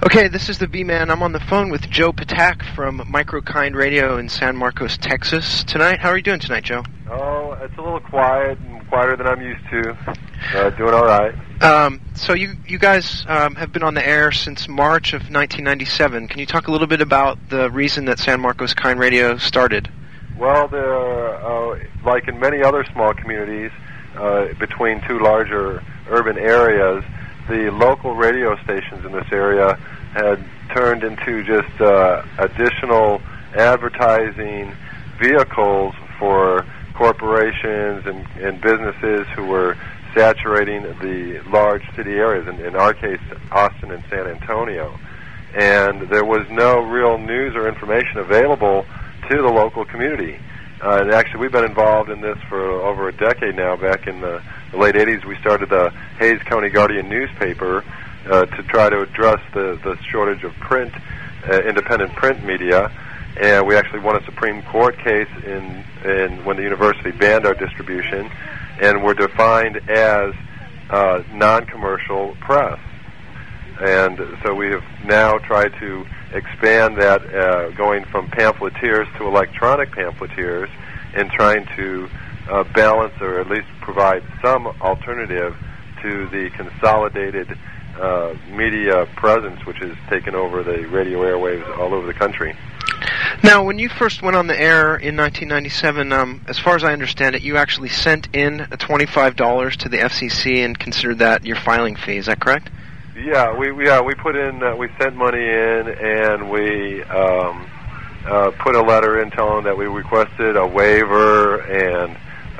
Okay, this is the B-Man. I'm on the phone with Joe Patak from Microkind Radio in San Marcos, Texas tonight. How are you doing tonight, Joe? Oh, it's a little quiet and quieter than I'm used to. Doing all right. So you guys have been on the air since March of 1997. Can you talk a little bit about the reason that San Marcos Kind Radio started? Well, like in many other small communities, between two larger urban areas, the local radio stations in this area had turned into just additional advertising vehicles for corporations and businesses who were saturating the large city areas, in our case, Austin and San Antonio. And there was no real news or information available to the local community. And actually, we've been involved in this for over a decade now. Back in the late 80s, we started the Hays County Guardian newspaper to try to address the shortage of print, independent print media. And we actually won a Supreme Court case when the university banned our distribution, and were defined as non-commercial press. And so we have now tried to expand that, going from pamphleteers to electronic pamphleteers, and trying to balance or at least provide some alternative to the consolidated media presence which has taken over the radio airwaves all over the country. Now, when you first went on the air in 1997, as far as I understand it, you actually sent in $25 to the FCC and considered that your filing fee. Is that correct? Yeah, we put in, we sent money in, and we put a letter in telling that we requested a waiver, and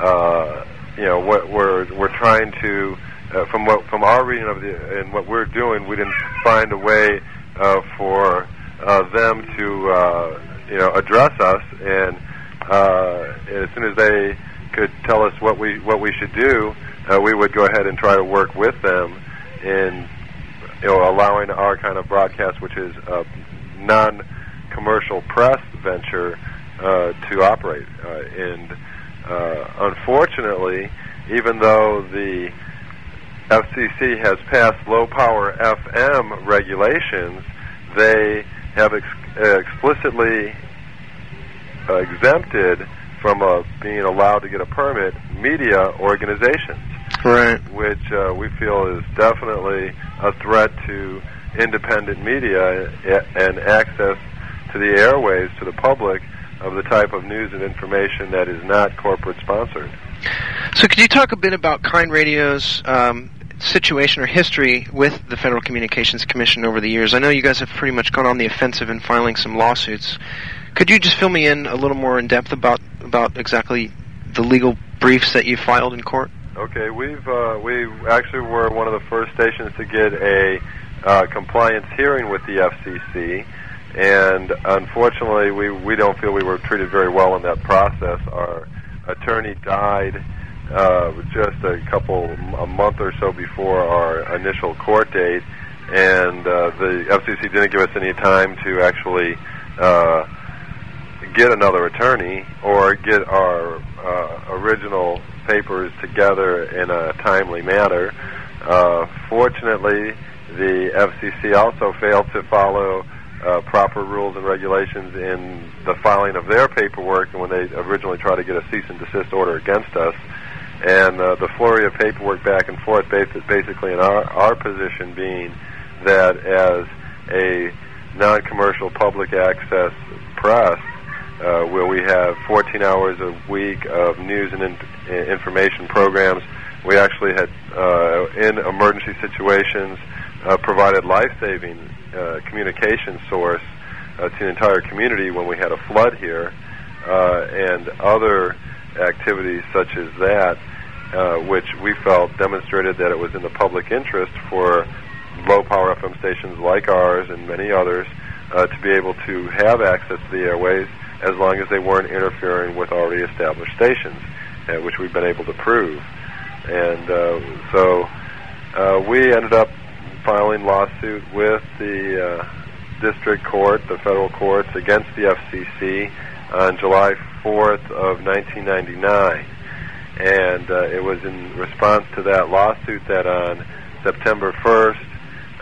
what we're trying to, from our reading of and what we're doing, we didn't find a way for them to address us, and as soon as they could tell us what we should do, we would go ahead and try to work with them in allowing our kind of broadcast, which is a non-commercial press venture, to operate. And unfortunately, even though the FCC has passed low-power FM regulations, they have explicitly exempted from being allowed to get a permit media organizations. Right. Which we feel is definitely a threat to independent media and access to the airwaves to the public of the type of news and information that is not corporate sponsored. So could you talk a bit about Kind Radio's situation or history with the Federal Communications Commission over the years? I know you guys have pretty much gone on the offensive in filing some lawsuits. Could you just fill me in a little more in depth about exactly the legal briefs that you filed in court? Okay, we actually were one of the first stations to get a compliance hearing with the FCC, and unfortunately, we don't feel we were treated very well in that process. Our attorney died just a month or so before our initial court date, and the FCC didn't give us any time to actually get another attorney or get our original papers together in a timely manner. Fortunately, the FCC also failed to follow proper rules and regulations in the filing of their paperwork when they originally tried to get a cease and desist order against us. And the flurry of paperwork back and forth, basically in our position being that as a non-commercial public access press, where we have 14 hours a week of news and information programs, we actually had, in emergency situations, provided life-saving communication source to the entire community when we had a flood here, and other activities such as that, which we felt demonstrated that it was in the public interest for low-power FM stations like ours and many others to be able to have access to the airways as long as they weren't interfering with already established stations, which we've been able to prove. And so we ended up filing lawsuit with the district court, the federal courts, against the FCC on July 4th of 1999. And it was in response to that lawsuit that on September 1st,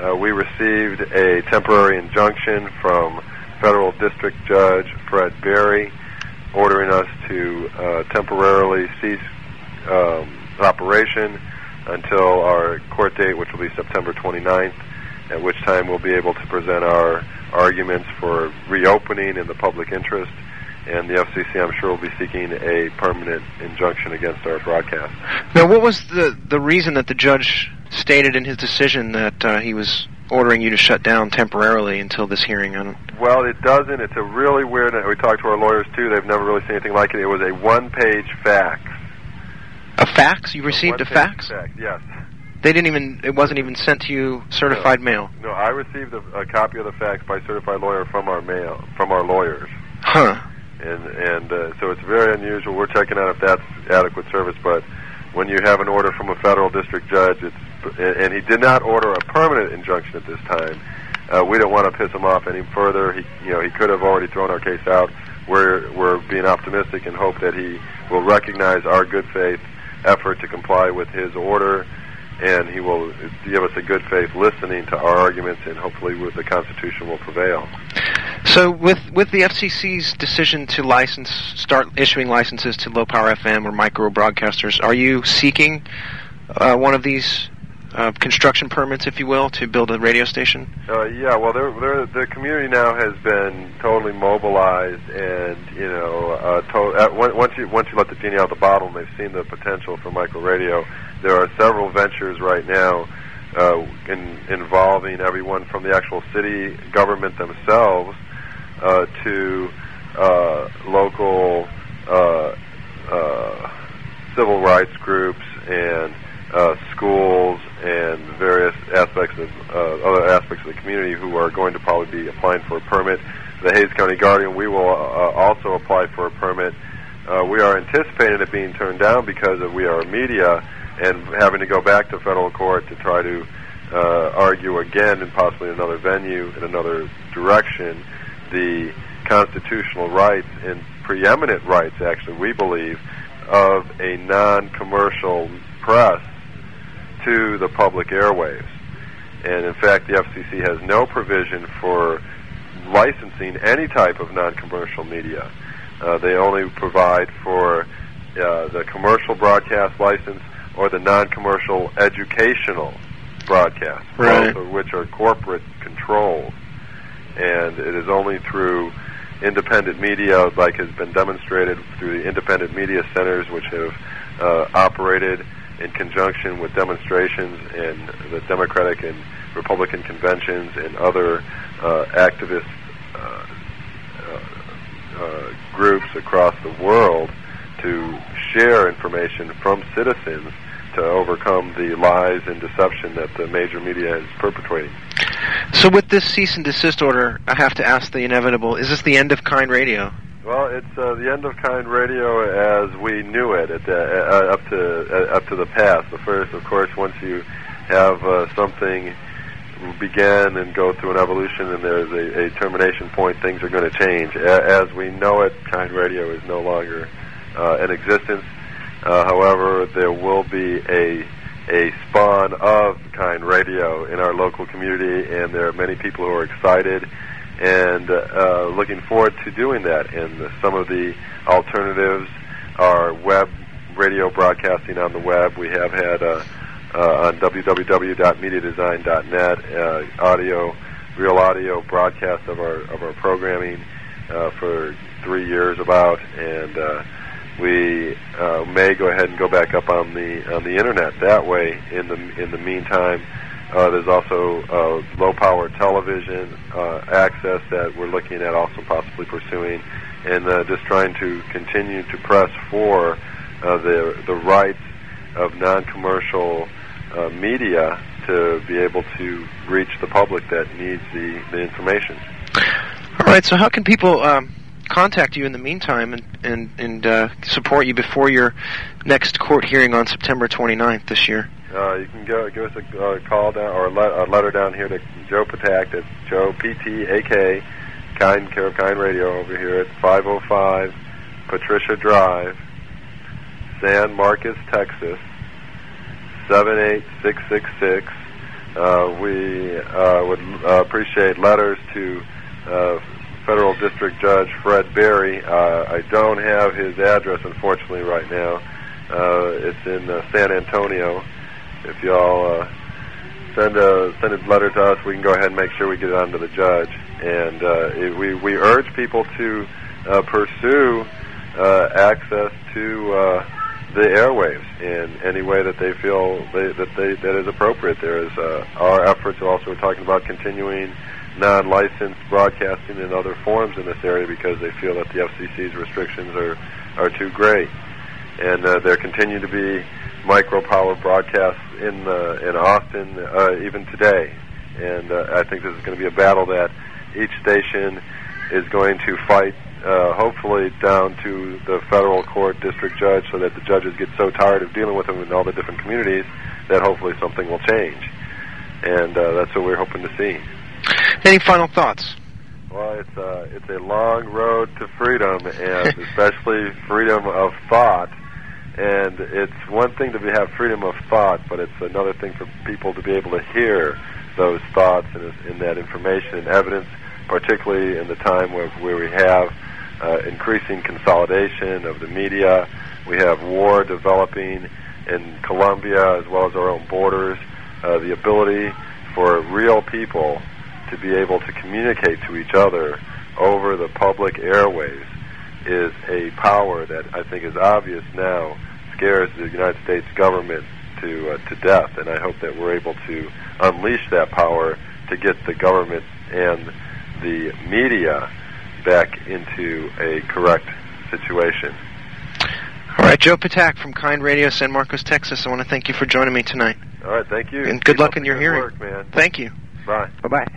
we received a temporary injunction from Federal District Judge Fred Berry, ordering us to temporarily cease operation until our court date, which will be September 29th, at which time we'll be able to present our arguments for reopening in the public interest, and the FCC, I'm sure, will be seeking a permanent injunction against our broadcast. Now, what was the reason that the judge stated in his decision that he was ordering you to shut down temporarily until this hearing? Well, it doesn't. It's a really weird... We talked to our lawyers, too. They've never really seen anything like it. It was a one-page fax. A fax? You received a fax? Yes. They didn't even... It wasn't even sent to you certified mail? No, I received a copy of the fax by certified lawyer from our lawyers. Huh. And so it's very unusual. We're checking out if that's adequate service, but when you have an order from a federal district judge, and he did not order a permanent injunction at this time, we don't want to piss him off any further. He could have already thrown our case out. We're being optimistic and hope that he will recognize our good faith effort to comply with his order, and he will give us a good faith listening to our arguments, and hopefully the Constitution will prevail. So with the FCC's decision to start issuing licenses to low-power FM or micro broadcasters, are you seeking one of these construction permits, if you will, to build a radio station? Yeah, well, the community now has been totally mobilized, and once you let the genie out of the bottle, and they've seen the potential for micro radio, there are several ventures right now involving everyone from the actual city government themselves to local civil rights groups and schools and various aspects of other aspects of the community who are going to probably be applying for a permit. The Hays County Guardian, we will also apply for a permit. We are anticipating it being turned down because we are media and having to go back to federal court to try to argue again, and possibly another venue in another direction, the constitutional rights and preeminent rights, actually, we believe, of a non-commercial press to the public airwaves. And in fact, the FCC has no provision for licensing any type of non-commercial media. They only provide for the commercial broadcast license or the non-commercial educational broadcast, right, both of which are corporate controlled. And it is only through independent media, like has been demonstrated through the independent media centers, which have operated in conjunction with demonstrations and the Democratic and Republican conventions and other activist groups across the world, to share information from citizens to overcome the lies and deception that the major media is perpetrating. So with this cease and desist order, I have to ask the inevitable, is this the end of Kind Radio? Well, it's the end of Kind Radio as we knew it up to the past. The first, of course, once you have something begin and go through an evolution and there's a termination point, things are going to change. As we know it, Kind Radio is no longer in existence. However, there will be a spawn of Kind Radio in our local community, and there are many people who are excited and looking forward to doing that. And some of the alternatives are web radio broadcasting on the web. We have had on www.mediadesign.net real audio broadcast of our programming for 3 years about, and we may go ahead and go back up on the internet that way. In the meantime, there's also low power television access that we're looking at, also possibly pursuing, and just trying to continue to press for the rights of non-commercial media to be able to reach the public that needs the information. All right. So how can people contact you in the meantime and support you before your next court hearing on September 29th this year? You can give us a call down or a letter down here to Joe Patak. That's Joe P-T-A-K, care of Kind Radio over here at 505 Patricia Drive, San Marcos, Texas 78666. We would appreciate letters to Federal District Judge Fred Berry. I don't have his address, unfortunately, right now. It's in San Antonio. If y'all send a letter to us, we can go ahead and make sure we get it on to the judge. And we urge people to pursue access to the airwaves in any way that they feel that is appropriate. There is our efforts are also talking about continuing non-licensed broadcasting in other forms in this area because they feel that the FCC's restrictions are too great. And there continue to be micro-power broadcasts in Austin even today. And I think this is going to be a battle that each station is going to fight, hopefully down to the federal court district judge, so that the judges get so tired of dealing with them in all the different communities that hopefully something will change. And that's what we're hoping to see. Any final thoughts? Well, it's a long road to freedom, and especially freedom of thought. And it's one thing to have freedom of thought, but it's another thing for people to be able to hear those thoughts and that information and evidence, particularly in the time where we have increasing consolidation of the media. We have war developing in Colombia as well as our own borders. The ability for real people to be able to communicate to each other over the public airwaves is a power that I think is obvious now, scares the United States government to death, and I hope that we're able to unleash that power to get the government and the media back into a correct situation. All right, Joe Patak from Kind Radio, San Marcos, Texas. I want to thank you for joining me tonight. All right, thank you. And good luck in your hearing. Work, man. Thank you. Bye. Bye-bye.